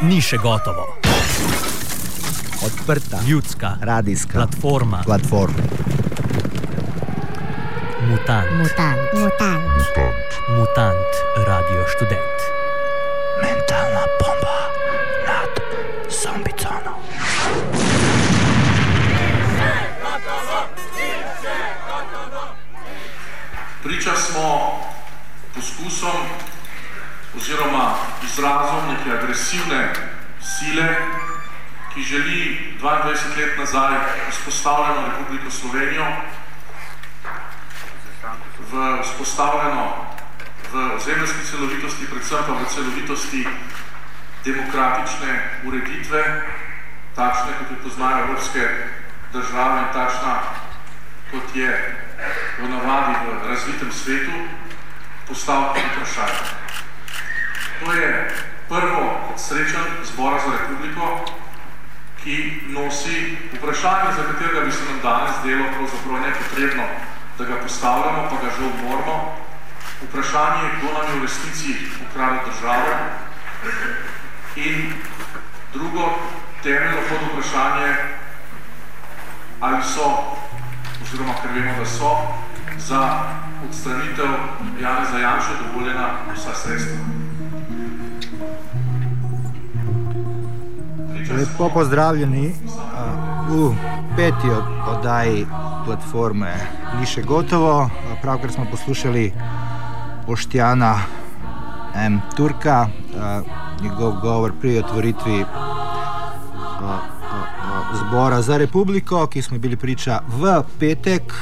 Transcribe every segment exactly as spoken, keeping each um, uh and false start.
Ni še gotovo. Odprta. Ljudska. Radijska. Platforma. Platforma. Mutant. Mutant. Mutant. Mutant. Mutant. Radio študent. Mentalna bomba nad Zombicono. Priča smo poskusom oziroma izrazom neke agresivne sile, ki želi dvaindvajset let nazaj vzpostavljeno Republiko Slovenijo v vzpostavljeno v ozemeljski celovitosti, predvsem pa v celovitosti demokratične ureditve, takšne, kot jo poznajo evropske države in takšna, kot je v navadi v razvitem svetu, postaviti vprašanje. To je prvo srečen Zbora za Republiko, ki nosi vprašanje, za katerega bi se nam danes delo pravzaprav nepotrebno, da ga postavljamo, pa ga žal moramo. Vprašanje, kdo nam je v resnici ukradel državo, in drugo temeljno pod vprašanje, ali so, oziroma ker vemo, da so, za odstranitev Janeza Janše dovoljena vsa sredstva. Lepo pozdravljeni v peti oddaji platforme Ni še gotovo. Pravkar smo poslušali Boštjana M. Turka, njegov govor pri otvoritvi Zbora za Republiko, ki smo bili priča v petek.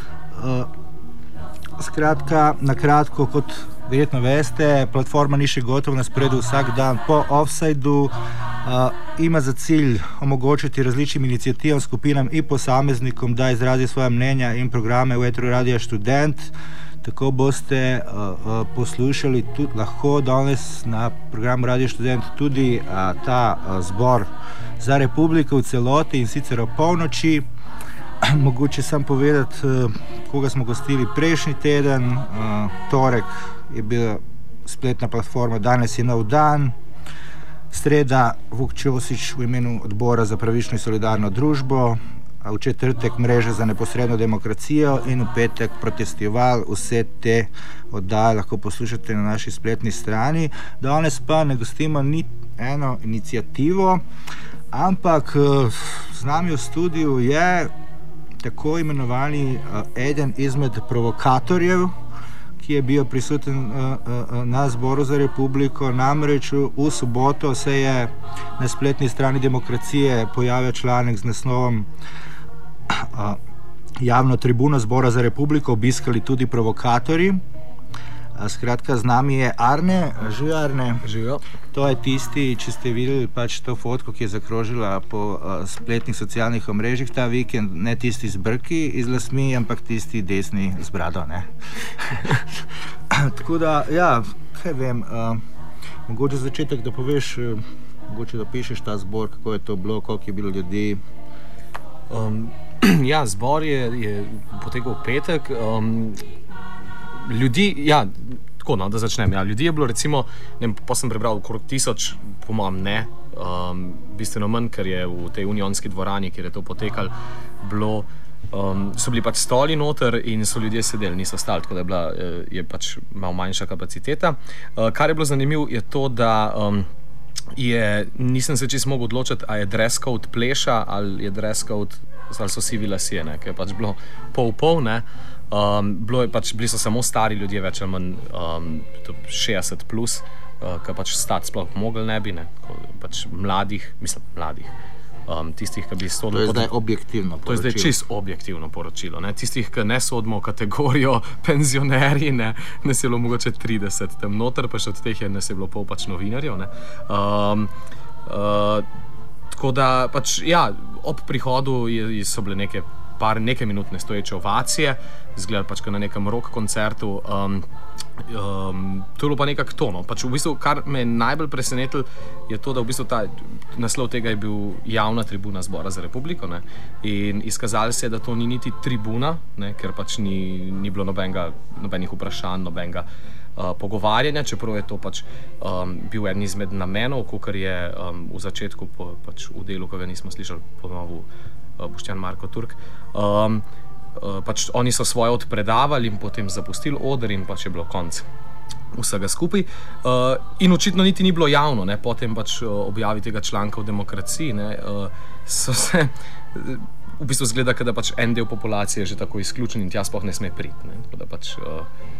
Skratka, na kratko, kot verjetno veste, platforma Ni še gotovo na sporedu vsak dan po Offsideu. Uh, ima za cilj omogočiti različnim iniciativam, skupinam in posameznikom, da izrazi svoje mnenja in programe v etru Radia Študent. Tako boste uh, uh, poslušali tudi lahko danes na programu Radia Študent tudi uh, ta uh, Zbor za Republiko v celoti, in sicer o polnoči. Mogoče sam povedati, uh, koga smo gostili prejšnji teden. Uh, torek je bila spletna platforma Danes je nov dan. Sreda Vuk Čosić v imenu Odbora za pravično in solidarno družbo, v četrtek Mreža za neposredno demokracijo in v petek Protestival. Vse te oddaje lahko poslušate na naši spletni strani. Danes pa ne gostimo ni eno inicijativo, ampak z nami v studiu je tako imenovani eden izmed provokatorjev, ki je bil prisoten uh, uh, na Zboru za Republiko. Namreč v soboto se je na spletni strani Demokracije pojavil članek z naslovom uh, Javno tribuno Zbora za Republiko obiskali tudi provokatorji. Uh, skratka, z nami je Arne. Živijo, Arne. Živijo. To je tisti, če ste videli pač to fotko, ki je zakrožila po uh, spletnih socialnih omrežjih ta vikend, ne tisti z brki iz lasmi, ampak tisti desni z brado, ne? Tako da, ja, kaj vem, uh, mogoče začetek, da poveš, uh, mogoče da pišeš ta zbor, kako je to bilo, koliko je bilo ljudi. Um, ja, zbor je, je potekal v petek. Um, ljudi, ja, tako, no, da začnem. Ja, ljudi je bilo recimo, ne vem, pa sem prebral okrog tisoč, po mojem ne, um, bistveno manj, ker je v tej unionski dvorani, kjer je to potekalo, bilo, um, so bili pač stoli noter in so ljudje sedeli, niso stali, tako da je, bila, je pač malo manjša kapaciteta. Uh, kar je bilo zanimivo, je to, da um, je, nisem se čisto mogel odločiti, a je dress code pleša ali je dress code, ali so sivi lasje, ne, ker je pač bilo pol-pol, ne. Um, bilo je pač, bili so samo stari ljudje, več ali manj um, šestdeset plus, uh, ki pač stati sploh mogli ne bi, ne, pač mladih, mislim, mladih, um, tistih, ki bi sodili... To je zdaj objektivno poročilo. To je zdaj čisto objektivno poročilo, ne, tistih, ki ne sodimo v kategorijo penzionerji, ne, nas je bilo mogoče trideset tam noter, pa še od teh je nas je bilo pol pač novinarjev, ne. Um, uh, tako da, pač, ja, ob prihodu je, so bile neke par nekaj minutne stoječe ovacije, izgledali pač na nekem rock koncertu. Um, um, to je bilo pa nekako to, no. Pač v bistvu, kar me je najbolj presenetilo, je to, da v bistvu ta naslov tega je bil Javna tribuna Zbora za Republiko, ne. In izkazali se je, da to ni niti tribuna, ne, ker pač ni, ni bilo nobenega, nobenih vprašanj, nobenega uh, pogovarjanja, čeprav je to pač um, bil eden izmed namenov, kakor je um, v začetku po, pač v delu, ko ga nismo slišali, ponovil uh, Boštjan Marko Turk. Um, uh, pač oni so svoje odpredavali in potem zapustili oder in pač je bilo konc vsega skupaj. Uh, in očitno niti ni bilo javno, ne, potem pač uh, objavi tega članka v Demokraciji, ne, uh, so se, uh, v bistvu zgleda, da pač en del populacije je že tako izključen in tja sploh ne sme priti, ne, tako da pač uh,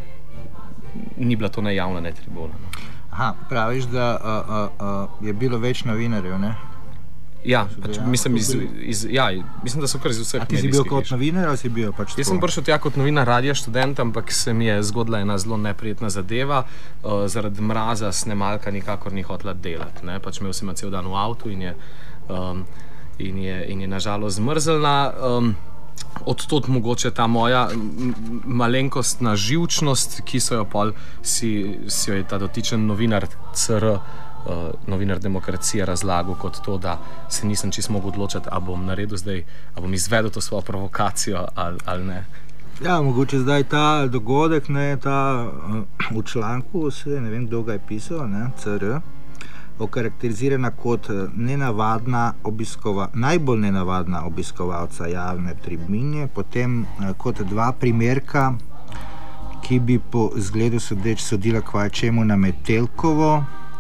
ni bila to ne javna, ne tribuna. No. Aha, praviš, da uh, uh, uh, je bilo več novinarjev, ne? Ja, pač, mislim, iz, iz, ja, mislim, da so kar iz vseh medijskih. A ti si bil kot novinar ali si bil pač tako? Jaz sem prišel tja kot novinar Radia Študent, ampak se mi je zgodila ena zelo neprijetna zadeva. Uh, zaradi mraza snemalka nikakor ni hotela delati. Ne? Pač imel sem cel dan v avtu in je, um, in je, in je nažalost zmrzelna. Um, od tod mogoče ta moja malenkostna živčnost, ki so jo pol si, si jo je ta dotičen novinar C R, Uh, novinar Demokracije razlagal kot to, da se nisem čisto mogel odločiti, ali bom naredil zdaj, ali bom izvedel to svojo provokacijo ali, ali ne. Ja, mogoče zdaj ta dogodek, ne, ta uh, v članku, se, ne vem, kdo ga je pisal, ne, C R, okarakterizirana kot nenavadna obiskova, najbolj nenavadna obiskovalca javne tribune, potem uh, kot dva primerka, ki bi po zgledu sodeč sodila kvajčemu na Metelkovo,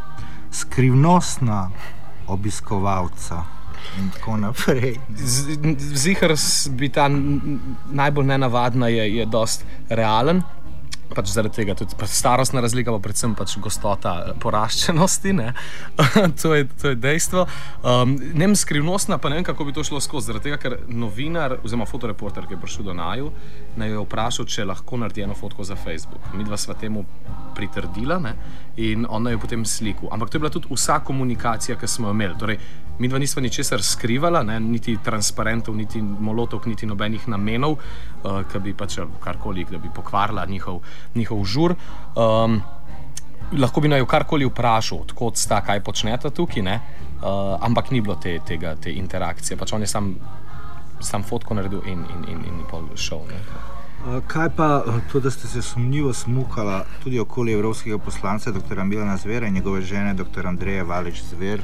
skrivnostna obiskovalca in tako naprej. Zihar bi ta najbolj nenavadna je, je dost realen, pač zaradi tega tudi pač starostna razlika, pa predvsem pač gostota poraščenosti, ne. to, je, to je dejstvo. Um, ne vem, skrivnostna, pa ne vem, kako bi to šlo skozi, zaradi tega, ker novinar oziroma fotoreporter, ki je prišel do naju, naj je vprašal, če lahko naredi eno fotko za Facebook. Mi dva sva temu pritrdila, ne, in on je potem slikal. Ampak to je bila tudi vsa komunikacija, ki smo jo imeli. Torej, mi dva nisva ničesar skrivala, ne, niti transparentov, niti molotovk, niti nobenih namenov, uh, ki bi pač karkoli, da bi pokvarila njihov, njihov žur. Um, lahko bi naju karkoli vprašal, odkot sta, kaj počneta tukaj, ne, uh, ampak ni bilo te, tega, te interakcije. Pač on je sam, sam fotko naredil in, in, in, in pol šel. Ne. Kaj pa to, da ste se sumljivo smukala tudi okoli evropskega poslanca doktora Milana Zvera in njegove žene doktor Andreje Valič Zver?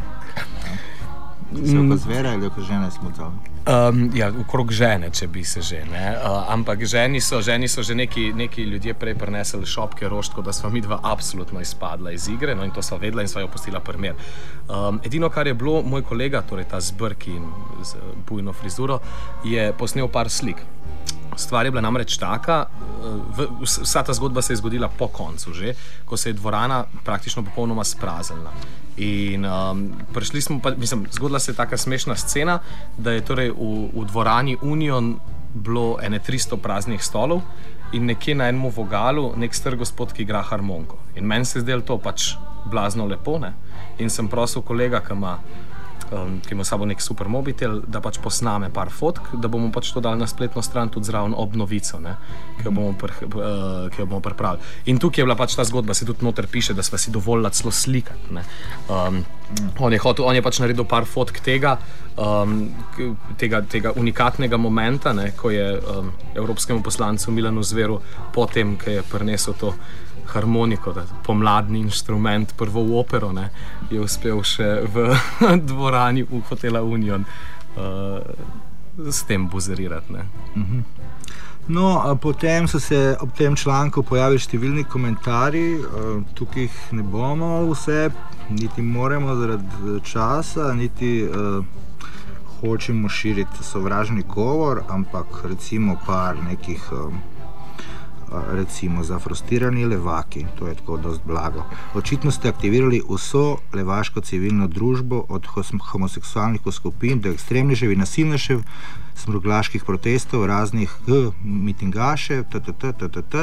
Se je pa Zvera ali oko žene smutala? Um, ja, okrog žene, če bi se že, ne. Uh, ampak ženi so, ženi so že neki, neki ljudje prej prinesli šopke rož, tako da sva mi dva absolutno izpadla iz igre, no in to sva vedela in sva jo pustila primer. Um, edino, kar je bilo, moj kolega, torej ta z brki in z bujno frizuro, je posnel par slik. Stvar je bila namreč taka, v, vsa ta zgodba se je zgodila po koncu že, ko se je dvorana praktično popolnoma spraznila. In um, prišli smo pa, mislim, zgodila se je taka smešna scena, da je torej v, v dvorani Union bilo ene tristo praznih stolov in nekje na enem vogalu nek star gospod, ki igra harmoniko. In meni se je zdelo to pač blazno lepo, ne? In sem prosil kolega, ki ima Um, ki ima sabo nek super mobitel, da pač posname par fotk, da bomo pač to dali na spletno stran tudi zraven obnovico, ne, ki jo bomo, pr, uh, ki jo bomo pripravili. In tukaj je bila pač ta zgodba, se tudi noter piše, da sva si dovolila celo slikati, ne. Um, on, je hotel, on je pač naredil par fotk tega, um, tega, tega unikatnega momenta, ne, ko je um, evropskemu poslancu Milanu Zveru potem, ko je prinesel to harmoniko, da pomladni inštrument, prvo v opero, ne, je uspel še v dvorani v hotela Union uh, s tem buzerirati. Ne. Uh-huh. No, potem so se ob tem članku pojavili številni komentarji, uh, tukaj jih ne bomo vse, niti moramo zaradi časa, niti uh, hočemo širiti sovražni govor, ampak recimo par nekih uh, recimo zafrustirani levaki, to je tako dost blago. Očitno ste aktivirali vso levaško civilno družbo od homoseksualnih skupin do ekstremnežev in nasilnežev, smrglaških protestov, raznih g, mitingašev, ttt, ttt,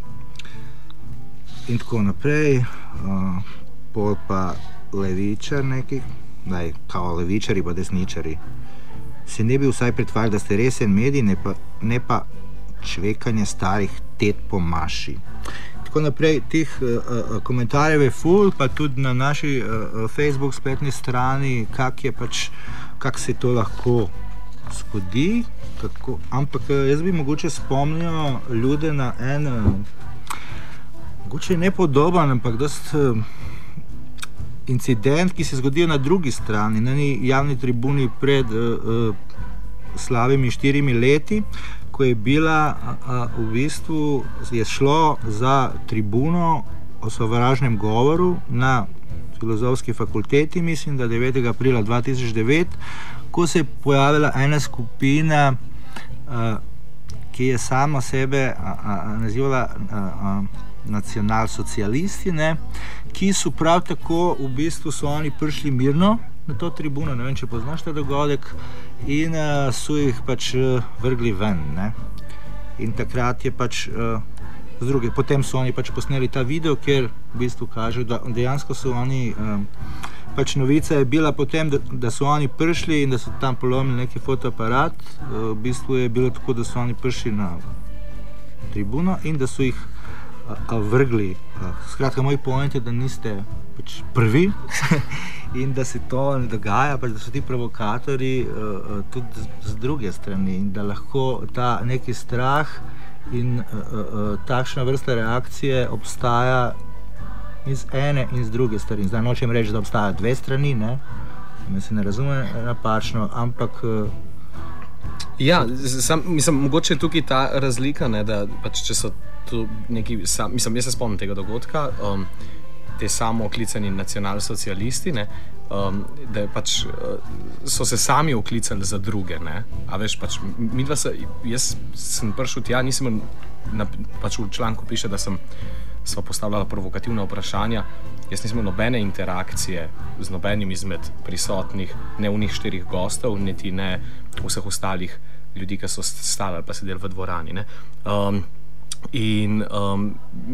in tako naprej. Uh, pol pa levičar nekih, daj, kao levičari pa desničari. Se ne bi vsaj pretvarjali, da ste resen medij, ne pa, ne pa čvekanje starih tet po maši. Tako naprej, tih uh, komentarjev je ful, pa tudi na naši uh, Facebook spletni strani, kak je pač, kak se to lahko zgodi, kako, ampak jaz bi mogoče spomnil ljude na en, Mogoče je nepodoben, ampak dost uh, incident, ki se je zgodil na drugi strani, na javni tribuni pred uh, uh, slabimi štirimi leti, ko je bila uh, v bistvu, je šlo za tribuno o sovražnem govoru na Filozofski fakulteti, mislim, da devetega aprila dva tisoč devet, ko se je pojavila ena skupina, uh, ki je sama sebe uh, uh, nazivala uh, uh, nacionalsocialisti, ne, ki so prav tako, v bistvu so oni prišli mirno na to tribuno, ne vem, če poznaš ta dogodek, in uh, so jih pač uh, vrgli ven, ne. In takrat je pač uh, z druge, potem so oni pač posneli ta video, kjer v bistvu kažejo, da dejansko so oni, uh, pač novica je bila potem, da, da so oni prišli in da so tam polomili neki fotoaparat, uh, v bistvu je bilo tako, da so oni prišli na tribuno in da so jih A, a vrgli. A, skratka, moj point je, da niste pač prvi in da se to ne dogaja, pač da so ti provokatorji uh, tudi z, z druge strani in da lahko ta neki strah in uh, uh, takšna vrsta reakcije obstaja iz ene in z druge strani. Zdaj nočem reči, da obstaja dve strani, ne, me se ne razume napačno, ampak uh, ja, sam, mislim, mogoče je tukaj ta razlika, ne, da pač, če so tu neki, sam, mislim, jaz se spomnim tega dogodka, um, te samo oklicani nacionalsocialisti, ne, um, da pač uh, so se sami oklicali za druge, ne, a veš, pač, midva se, jaz sem prišel tja, nisem, na, pač v članku piše, da sem sva postavljala provokativna vprašanja, jaz nisem imel nobene interakcije z nobenim izmed prisotnih, ne unih štirih gostov, niti ne vseh ostalih ljudi, ki so stali ali pa sedeli v dvorani, ne. Um, in um,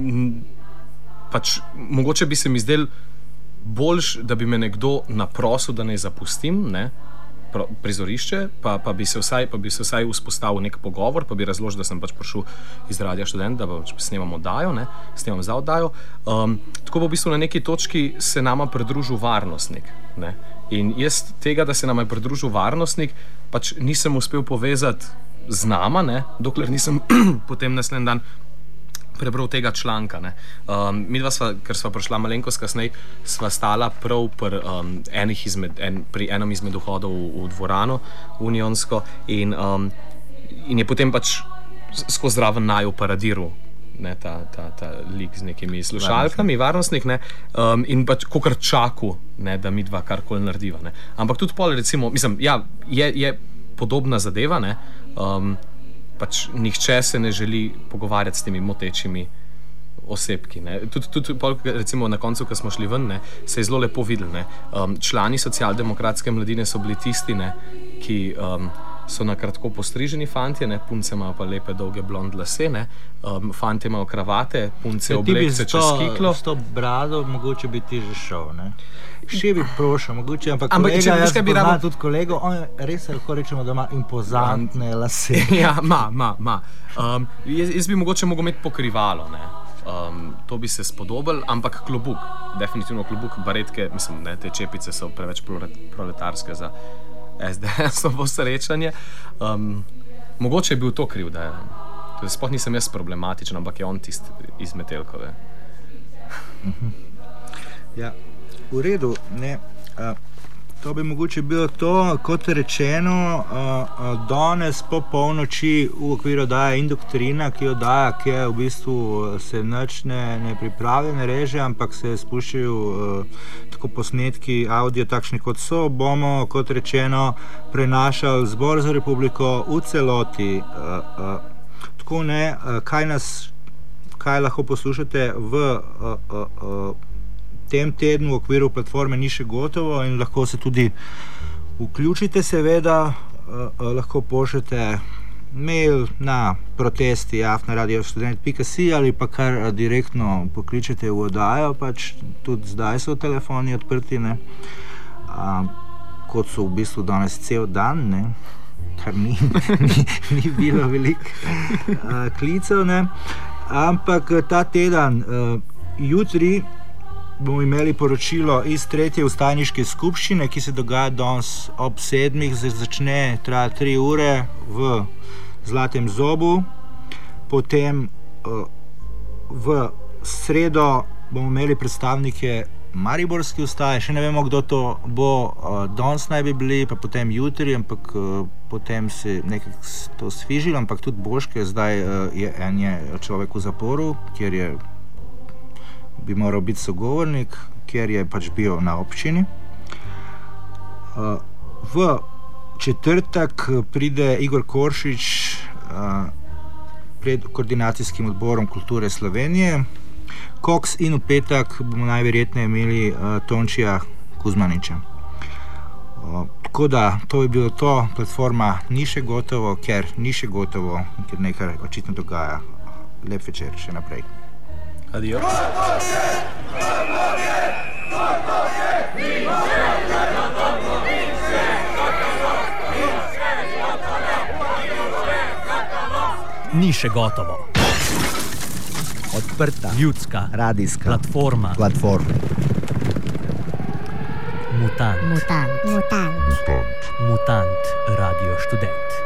pač mogoče bi se mi zdel boljš, da bi me nekdo naprosil, da ne zapustim, ne, prizorišče, pa, pa, bi se vsaj, pa bi se vsaj vzpostavil nek pogovor, pa bi razložil, da sem pač prišel iz Radia Študent, da pač snemam oddajo, ne, snemam za oddajo. Um, tako bo v bistvu na neki točki se nama pridružil varnostnik, ne. In jaz tega, da se nama je pridružil varnostnik, pač nisem uspel povezati z nama, ne, dokler nisem potem naslednji dan prebral tega članka, ne. Um, midva sva, ker sva prišla malenkost kasneje, sva stala prav pri, um, enih izmed, en, pri enem izmed vhodov v, v dvorano unionsko in, um, in je potem pač skozi zraven naju paradiral, ne, ta, ta, ta lik z nekimi slušalkami, varnostnik, ne, um, in pač kakor čakal, ne, da midva karkoli narediva, ne. Ampak tudi pol, recimo, mislim, ja, je, je podobna zadeva, ne, um, pač nihče se ne želi pogovarjati s temi motečimi osebki, ne. Tudi, tudi pol, recimo na koncu, ko smo šli ven, ne, se je zelo lepo videli, ne. Um, člani socialdemokratske mladine so bili tisti, ne, ki um, so na kratko postriženi fantje, ne, punce imajo pa lepe dolge blond lase, ne, um, fantje imajo kravate, punce oblekce čez kiklo. S to brado mogoče bi ti že šel, ne. Še bi prošel, mogoče, ampak, ampak kolega, če, jaz bi poznam rabo... tudi kolego, on res lahko rečemo, da ima impozantne lase. Ja, ma, ma, ma. Um, jaz, jaz bi mogoče mogel imeti pokrivalo, ne. Um, to bi se spodobilo, ampak klobuk, definitivno klobuk, baretke, mislim, ne, te čepice so preveč proletarske za es de es-ovo srečanje. Um, mogoče je bil to kriv, da je, sploh nisem jaz problematičen, ampak je on tist iz Metelkove. Uh-huh. Ja, v redu, ne, a, to bi mogoče bilo to, kot rečeno, a, a, danes po polnoči v okviru oddaje Indoktrina, ki oddaja, ki je v bistvu se nič ne, ne pripravi, ne reže, ampak se spuščajo a, tako posnetki audio takšni kot so, bomo, kot rečeno, prenašali Zbor za republiko v celoti. A, a, tako ne, a, kaj nas, kaj lahko poslušate v a, a, a, tem tednu v okviru platforme Ni še gotovo in lahko se tudi vključite, seveda, uh, lahko pošljete mail na protesti afna radio študent pika si ali pa kar uh, direktno pokličete v oddajo, pač tudi zdaj so telefoni odprti, ne, uh, kot so v bistvu danes cel dan, ne, kar ni, ni, ni bilo veliko uh, klicev, ne, ampak ta teden, uh, jutri, bomo imeli poročilo iz tretje vstajniške skupščine, ki se dogaja danes ob sedmih, začne traja tri ure v Zlatem zobu, potem uh, v sredo bomo imeli predstavnike mariborske ustaje, še ne vemo, kdo to bo, uh, danes naj bi bili, pa potem jutri, ampak uh, potem se nekaj to sfižilo, ampak tudi Boške, zdaj uh, je en je človek v zaporu, kjer je, bi moral biti sogovornik, kjer je pač bil na občini. Uh, v četrtek pride Igor Koršič uh, pred koordinacijskim odborom kulture Slovenije. Koks in v petek bomo najverjetneje imeli uh, Tončija Kuzmaniča. Uh, tako da, to je bilo to, platforma ni še gotovo, ker ni še gotovo, ker nekaj očitno dogaja. Lep večer še naprej. Adios. Ni še gotovo. Odprta, Ljudska, radijska, platforma, platforma. Mutant, Mutant. Mutant. Mutant, Radio Študent.